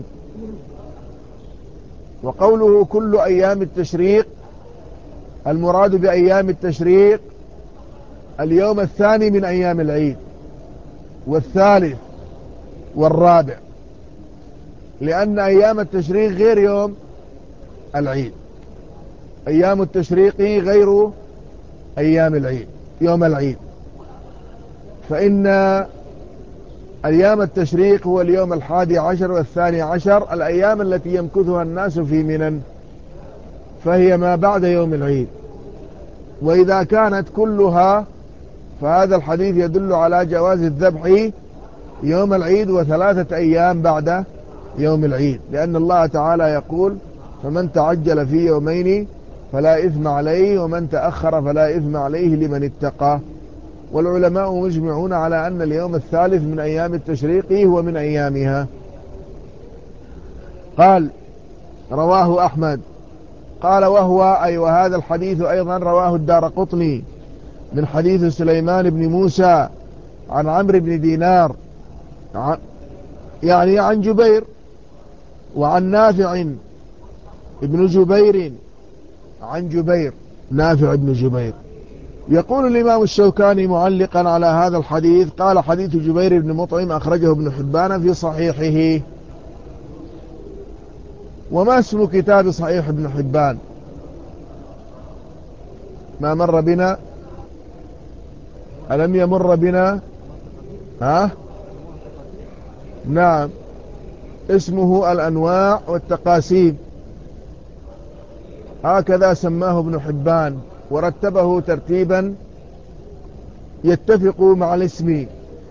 Speaker 1: وقوله كل أيام التشريق المراد بأيام التشريق اليوم الثاني من أيام العيد والثالث والرابع، لأن أيام التشريق غير يوم العيد، أيام التشريق غير أيام العيد يوم العيد. فإن أيام التشريق هو اليوم 11 و12 الأيام التي يمكثها الناس في منى، فهي ما بعد يوم العيد. وإذا كانت كلها فهذا الحديث يدل على جواز الذبح يوم العيد و3 أيام بعد يوم العيد، لأن الله تعالى يقول فمن تعجل في يومين فلا إثم عليه ومن تأخر فلا إثم عليه لمن اتقى. والعلماء مجمعون على أن اليوم الثالث من أيام التشريق هو من أيامها. قال رواه أحمد. قال وهذا الحديث أيضا رواه الدارقطني من حديث سليمان بن موسى عن عمرو بن دينار يعني عن جبير، وعن نافع ابن جبير عن جبير نافع ابن جبير. يقول الإمام الشوكاني معلقا على هذا الحديث قال حديث جبير بن مطعم أخرجه ابن حبان في صحيحه. وما اسم كتاب صحيح ابن حبان؟ ما مر بنا؟ ألم يمر بنا؟ نعم، اسمه الأنواع والتقاسيم، هكذا سماه ابن حبان ورتبه ترتيبا يتفق مع الاسم.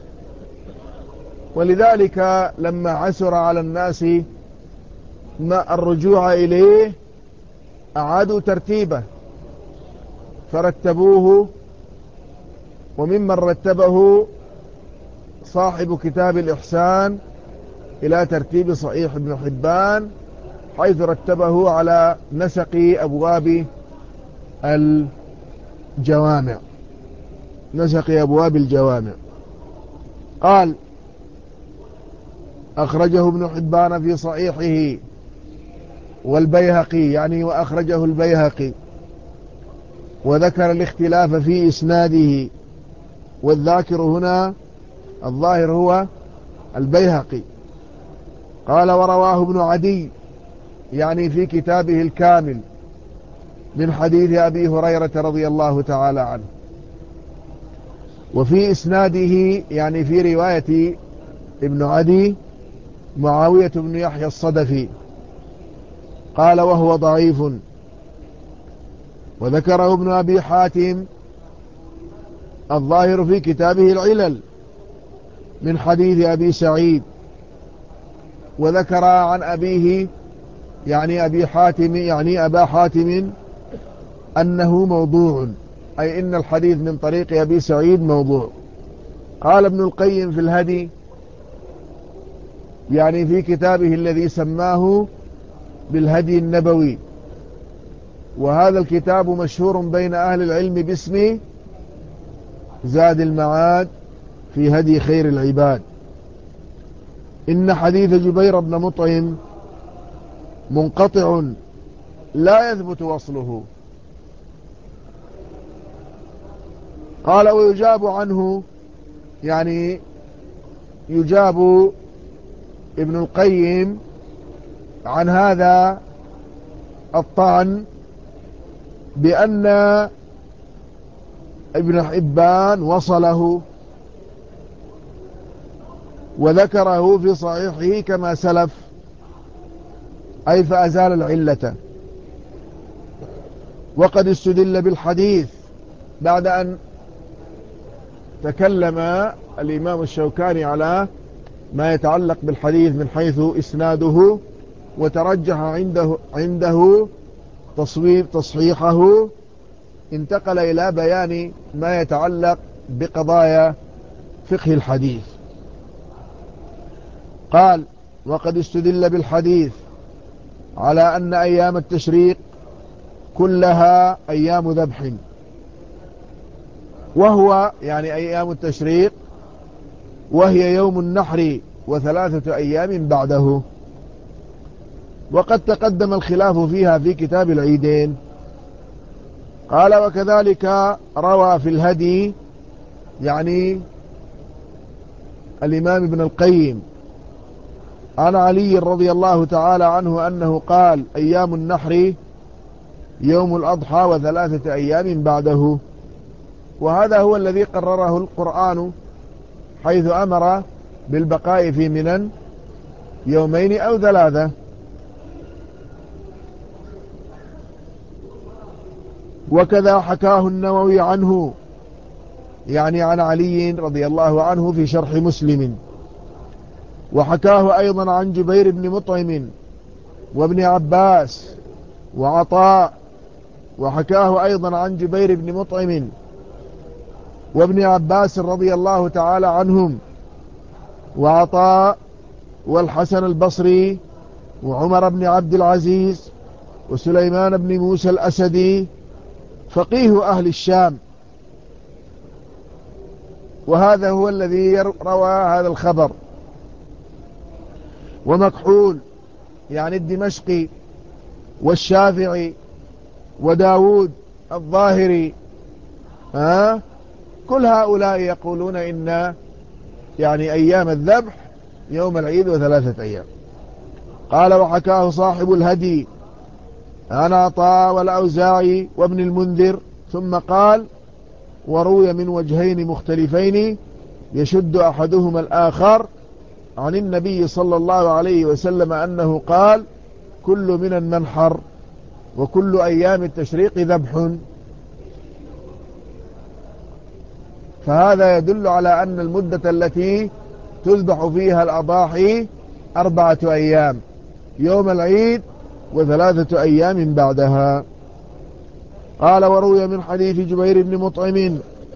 Speaker 1: ولذلك لما عسر على الناس ما الرجوع إليه أعادوا ترتيبه فرتبوه. وممن رتبه صاحب كتاب الإحسان إلى ترتيب صحيح ابن حبان، حيث رتبه على نسق أبواب الجوامع. قال أخرجه ابن حبان في صحيحه والبيهقي، يعني وأخرجه البيهقي، وذكر الاختلاف في إسناده، والذاكر هنا الظاهر هو البيهقي. قال ورواه ابن عدي يعني في كتابه الكامل من حديث أبي هريرة رضي الله تعالى عنه، وفي إسناده يعني في رواية ابن عدي معاوية بن يحيى الصدفي. قال وهو ضعيف. وذكره ابن أبي حاتم الظاهر في كتابه العلل من حديث أبي سعيد، وذكر عن أبيه يعني أبي حاتم يعني أبا حاتم أنه موضوع، أي إن الحديث من طريق أبي سعيد موضوع. قال ابن القيم في الهدي يعني في كتابه الذي سماه بالهدي النبوي، وهذا الكتاب مشهور بين أهل العلم باسم زاد المعاد في هدي خير العباد، إن حديث جبير بن مطعم منقطع لا يثبت وصله، قال ويجاب عنه، يعني يجاب ابن القيم عن هذا الطعن بأن ابن حبان وصله وذكره في صحيحه كما سلف، أي فأزال العلة. وقد استدل بالحديث بعد أن تكلم الإمام الشوكاني على ما يتعلق بالحديث من حيث إسناده، وترجح عنده تصحيحه، انتقل إلى بيان ما يتعلق بقضايا فقه الحديث. قال وقد استدل بالحديث على أن أيام التشريق كلها أيام ذبح، وهو يعني أيام التشريق وهي يوم النحر وثلاثة أيام بعده. وقد تقدم الخلاف فيها في كتاب العيدين. قال وكذلك روى في الهدي، يعني الإمام ابن القيم، عن علي رضي الله تعالى عنه أنه قال أيام النحر يوم الأضحى وثلاثة أيام بعده. وهذا هو الذي قرره القرآن، حيث أمر بالبقاء في منى يومين أو ثلاثة. وكذا حكاه النووي عنه، يعني عن علي رضي الله عنه في شرح مسلم. وحكاه أيضا عن جبير بن مطعم وابن عباس وعطاء. وحكاه أيضا عن جبير بن مطعم وابن عباس رضي الله تعالى عنهم وعطاء والحسن البصري وعمر بن عبد العزيز وسليمان بن موسى الأسدي فقيه أهل الشام. وهذا هو الذي روى هذا الخبر. ومكحول يعني الدمشقي والشافعي وداود الظاهري، كل هؤلاء يقولون إن يعني أيام الذبح يوم العيد وثلاثة أيام. قال وحكاه صاحب الهدي عن عطاء والأوزاعي وابن المنذر، ثم قال وروي من وجهين مختلفين يشد أحدهما الآخر عن النبي صلى الله عليه وسلم أنه قال كل من المنحر وكل أيام التشريق ذبح. فهذا يدل على أن المدة التي تذبح فيها الأضاحي 4 أيام، يوم العيد وثلاثة أيام بعدها. قال وروي من حديث جبير بن مطعم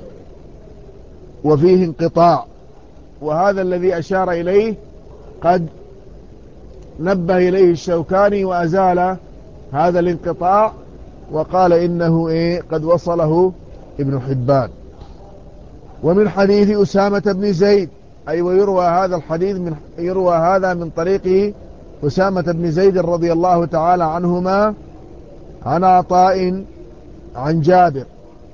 Speaker 1: وفيه انقطاع، وهذا الذي أشار إليه قد نبه إليه الشوكاني وأزال هذا الانقطاع، وقال إنه قد وصله ابن حبان. ومن حديث أسامة بن زيد، أي ويروى هذا الحديث يروى هذا من طريق أسامة بن زيد رضي الله تعالى عنهما عن عطاء عن جابر.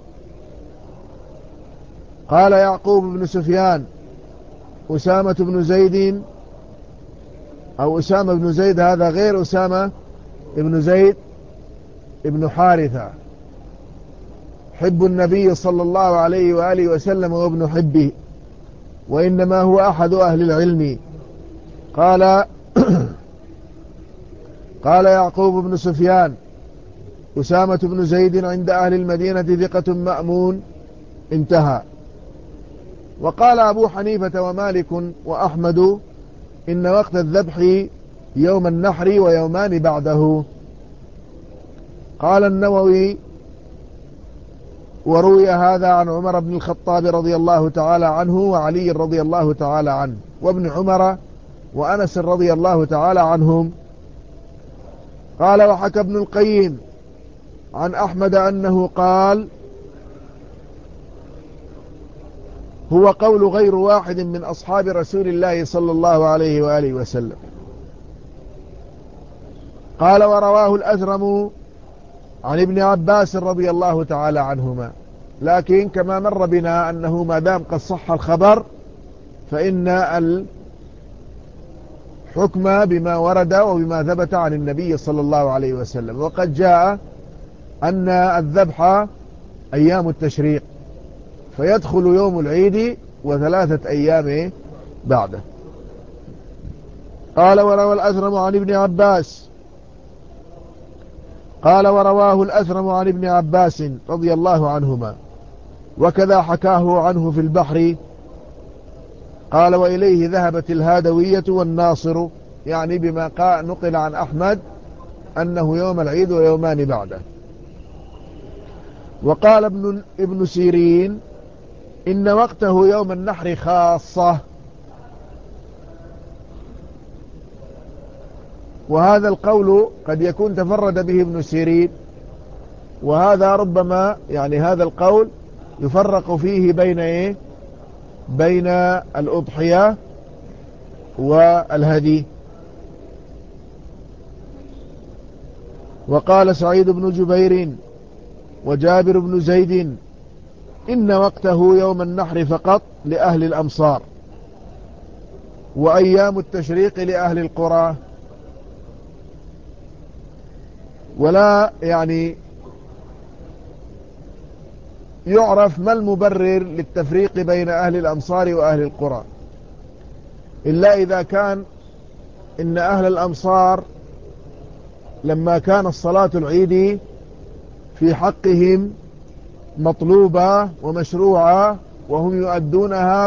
Speaker 1: قال يعقوب بن سفيان أسامة بن زيد، أو أسامة بن زيد هذا غير أسامة بن زيد ابن حارثة حب النبي صلى الله عليه وآله وسلم وابن حبه، وإنما هو أحد أهل العلم. قال قال يعقوب بن سفيان أسامة بن زيد عند أهل المدينة ثقة مأمون، انتهى. وقال أبو حنيفة ومالك وأحمد إن وقت الذبح يوم النحر ويومان بعده. قال النووي وروي هذا عن عمر بن الخطاب رضي الله تعالى عنه وعلي رضي الله تعالى عنه وابن عمر وأنس رضي الله تعالى عنهم. قال وحكى ابن القيم عن أحمد أنه قال هو قول غير واحد من أصحاب رسول الله صلى الله عليه وآله وسلم. قال ورواه الأثرم عن ابن عباس رضي الله تعالى عنهما لكن كما مر بنا أنه ما دام قد صح الخبر فإن الحكم بما ورد وبما ثبت عن النبي صلى الله عليه وسلم. وقد جاء أن الذبح أيام التشريق، فيدخل يوم العيد وثلاثة أيام بعده. قال وروى الأثرم عن ابن عباس قال ورواه الأثرم عن ابن عباس رضي الله عنهما، وكذا حكاه عنه في البحر. قال وإليه ذهبت الهادوية والناصر، يعني بما نقل عن أحمد أنه يوم العيد ويومان بعده. وقال ابن سيرين إن وقته يوم النحر خاصة، وهذا القول قد يكون تفرد به ابن سيرين، وهذا ربما يعني هذا القول يفرق فيه بين الأضحية والهدي. وقال سعيد بن جبير وجابر بن زيد إن وقته يوم النحر فقط لأهل الأمصار، وأيام التشريق لأهل القرى. ولا يعني يعرف ما المبرر للتفريق بين أهل الأمصار وأهل القرى، إلا إذا كان إن أهل الأمصار لما كان الصلاة العيد في حقهم مطلوبة ومشروعة وهم يؤدونها،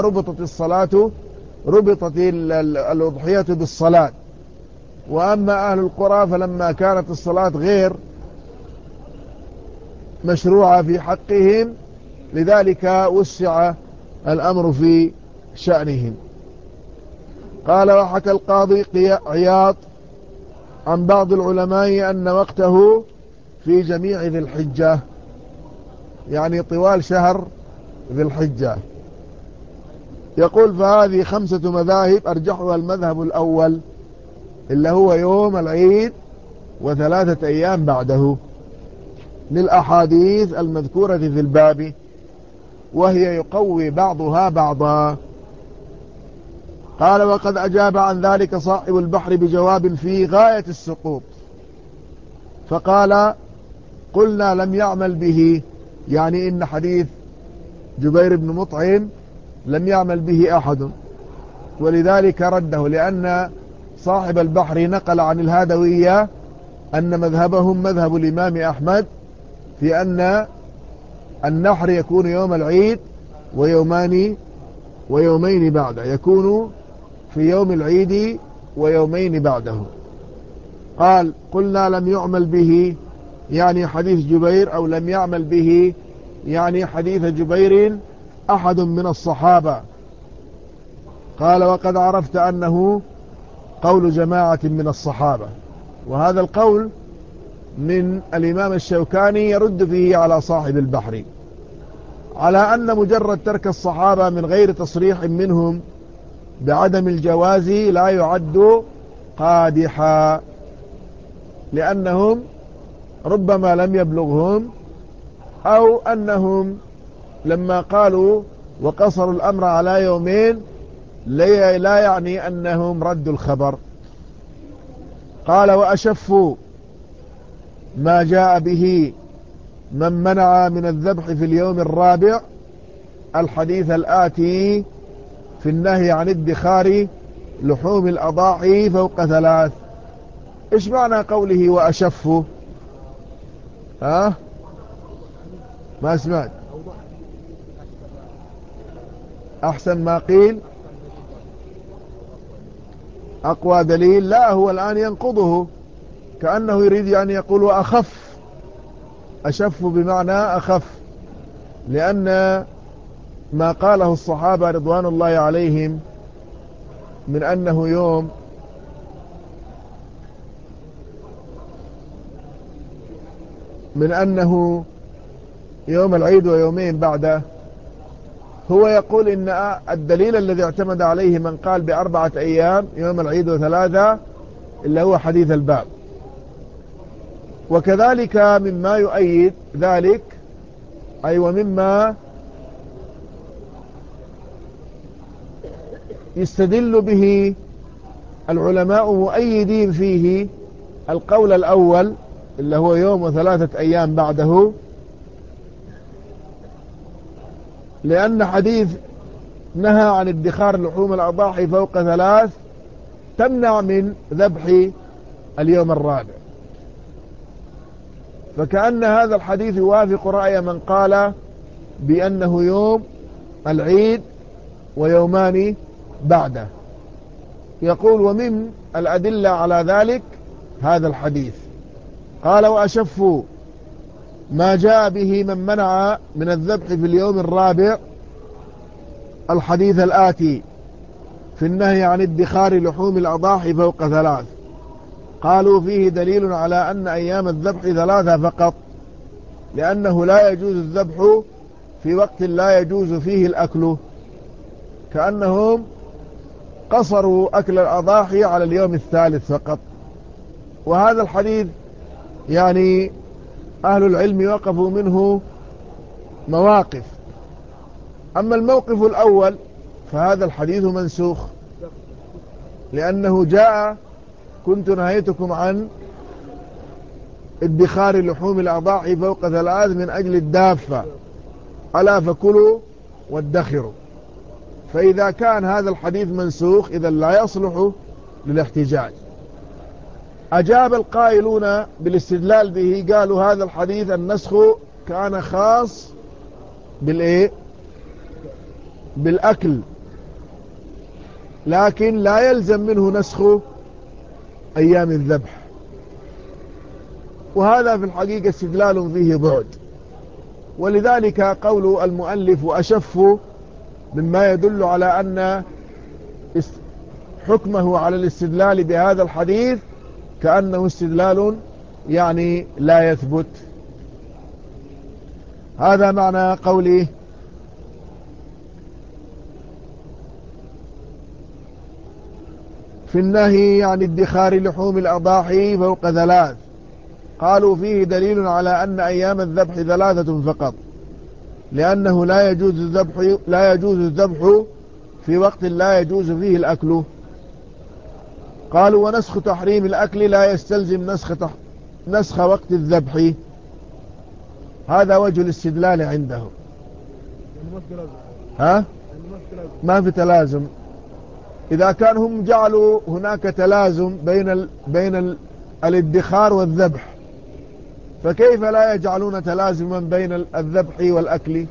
Speaker 1: ربطت الأضحية بالصلاة. وأما أهل القرى فلما كانت الصلاة غير مشروعة في حقهم، لذلك وسع الأمر في شأنهم. قال وحكى القاضي عياض عن بعض العلماء أن وقته في جميع ذي الحجة، يعني طوال شهر ذي الحجة. يقول فهذه 5 مذاهب أرجحها المذهب الأول اللي هو يوم العيد و3 أيام بعده، للأحاديث المذكورة في الباب، وهي يقوي بعضها بعضا. قال وقد أجاب عن ذلك صاحب البحر بجواب في غاية السقوط، فقال قلنا لم يعمل به، يعني إن حديث جبير بن مطعم لم يعمل به أحد، ولذلك رده، لأن صاحب البحر نقل عن الهادوية أن مذهبهم مذهب الإمام أحمد في أن النحر يكون يوم العيد ويومين بعده، يكون في يوم العيد ويومين بعده. قال قلنا لم يعمل به يعني حديث جبير، أو لم يعمل به يعني حديث جبير أحد من الصحابة. قال وقد عرفت أنه قول جماعة من الصحابة، وهذا القول من الإمام الشوكاني يرد فيه على صاحب البحر، على أن مجرد ترك الصحابة من غير تصريح منهم بعدم الجواز لا يعد قادحا، لأنهم ربما لم يبلغهم، أو أنهم لما قالوا وقصروا الأمر على يومين لا يعني أنهم ردوا الخبر. قال وأشفوا ما جاء به من منع من الذبح في اليوم الرابع الحديث الآتي في النهي عن ادخار لحوم الأضاحي فوق 3. إيش معنى قوله وأشفوا؟ ما سمعت. أحسن ما قيل أقوى دليل. لا، هو الآن ينقضه، كأنه يريد أن يقول وأخف. أشف بمعنى أخف، لأن ما قاله الصحابة رضوان الله عليهم من أنه يوم العيد ويومين بعده، هو يقول إن الدليل الذي اعتمد عليه من قال ب4 أيام يوم العيد و3 اللي هو حديث الباب. وكذلك مما يؤيد ذلك أي ومما يستدل به العلماء مؤيدين فيه القول الأول اللي هو يوم وثلاثة أيام بعده، لأن حديث نهى عن ادخار لحوم الأضاحي فوق 3 تمنع من ذبح اليوم الرابع، فكأن هذا الحديث يوافق رأي من قال بأنه يوم العيد ويومان بعده. يقول ومن الأدلة على ذلك هذا الحديث. قال وأشف ما جاء به من منع من الذبح في اليوم الرابع الحديث الآتي في النهي عن ادخار لحوم الأضاحي فوق 3. قالوا فيه دليل على أن أيام الذبح 3 فقط، لأنه لا يجوز الذبح في وقت لا يجوز فيه الأكل، كأنهم قصروا أكل الأضاحي على اليوم الثالث فقط. وهذا الحديث يعني أهل العلم وقفوا منه مواقف. أما الموقف الأول فهذا الحديث منسوخ، لأنه جاء كنت نهيتكم عن ادخار لحوم الأضاحي فوق 3 من أجل الدافة، ألا فكلوا وادخروا. فإذا كان هذا الحديث منسوخ إذا لا يصلح للاحتجاج. أجاب القائلون بالاستدلال به، قالوا هذا الحديث النسخ كان خاص بالأكل، لكن لا يلزم منه نسخ أيام الذبح، وهذا في الحقيقة استدلال فيه بعد. ولذلك قول المؤلف وأشف مما يدل على أن حكمه على الاستدلال بهذا الحديث كأنه استدلال يعني لا يثبت. هذا معنى قوله في النهي عن ادخار لحوم الأضاحي فوق 3. قالوا فيه دليل على أن أيام الذبح 3 فقط، لأنه لا يجوز الذبح في وقت لا يجوز فيه الأكل. قالوا ونسخ تحريم الأكل لا يستلزم نسخ وقت الذبح. هذا وجه الاستدلال عندهم. ما في تلازم. إذا كان هم جعلوا هناك تلازم بين الادخار والذبح، فكيف لا يجعلون تلازما بين الذبح والأكل؟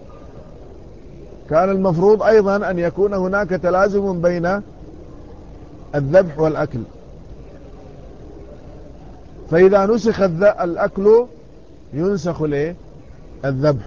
Speaker 1: كان المفروض أيضا أن يكون هناك تلازم بين الذبح والأكل. فإذا نسخ الأكل ينسخ الذبح.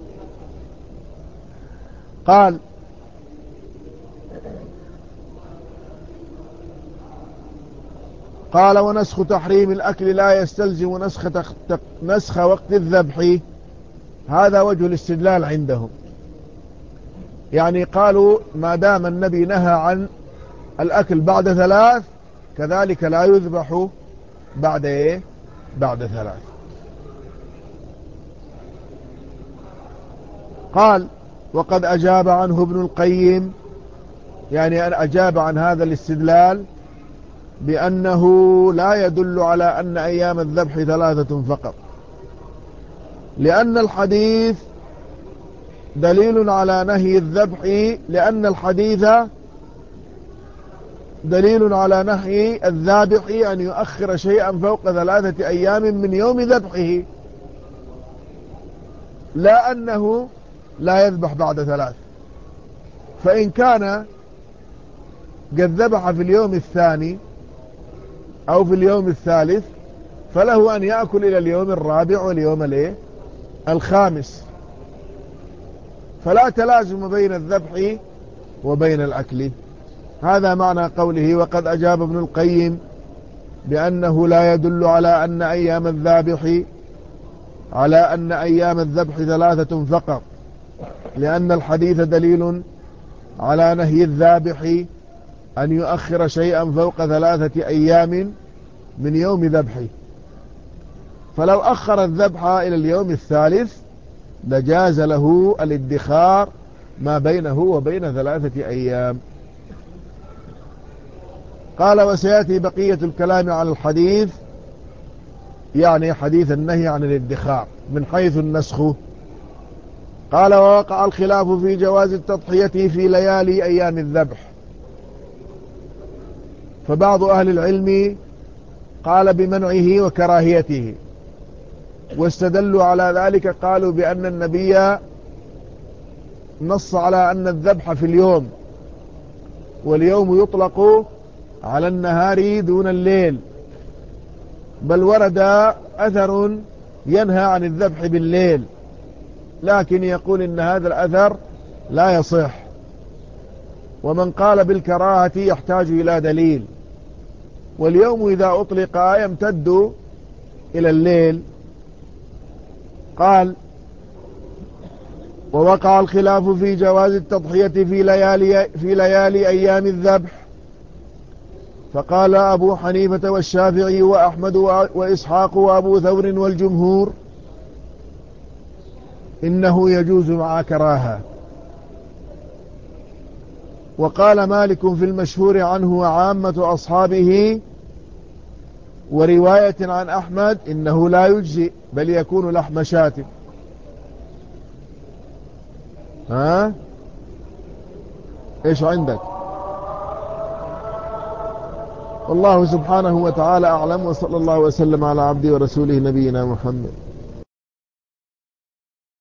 Speaker 1: قال ونسخ تحريم الأكل لا يستلزم نسخ وقت الذبح. هذا وجه الاستدلال عندهم. يعني قالوا ما دام النبي نهى عن الأكل بعد 3 كذلك لا يذبح بعد 3. قال وقد أجاب عنه ابن القيم، يعني أن أجاب عن هذا الاستدلال بأنه لا يدل على أن أيام الذبح 3 فقط، لأن الحديث دليل على نهي الذبح، لأن الحديث دليل على نهي الذابح أن يؤخر شيئا فوق 3 أيام من يوم ذبحه، لا أنه لا يذبح بعد 3. فإن كان قد ذبح في اليوم الثاني أو في اليوم الثالث فله أن يأكل إلى اليوم الرابع واليوم الخامس، فلا تلازم بين الذبح وبين الأكل. هذا معنى قوله وقد أجاب ابن القيم بأنه لا يدل على أن أيام الذبح 3 فقط، لأن الحديث دليل على نهي الذابح أن يؤخر شيئا فوق 3 أيام من يوم ذبحه. فلو أخر الذبح إلى اليوم الثالث لجاز له الادخار ما بينه وبين 3 أيام. قال وسيأتي بقية الكلام على الحديث، يعني حديث النهي عن الادخار من حيث النسخ. قال ووقع الخلاف في جواز التضحية في ليالي أيام الذبح، فبعض أهل العلم قال بمنعه وكراهيته، واستدلوا على ذلك قالوا بأن النبي نص على أن الذبح في اليوم، واليوم يطلق على النهار دون الليل، بل ورد أثر ينهى عن الذبح بالليل، لكن يقول إن هذا الأثر لا يصح. ومن قال بالكراهة يحتاج إلى دليل، واليوم إذا أطلق يمتد إلى الليل. قال ووقع الخلاف في جواز التضحية في ليالي أيام الذبح، فقال أبو حنيفة والشافعي وأحمد وإسحاق وأبو ثور والجمهور إنه يجوز مع كراهة. وقال مالك في المشهور عنه وعامة أصحابه ورواية عن أحمد إنه لا يجزي بل يكون لحم شاة. إيش عندك؟ والله سبحانه وتعالى أعلم، وصلى الله وسلم على عبده ورسوله نبينا محمد.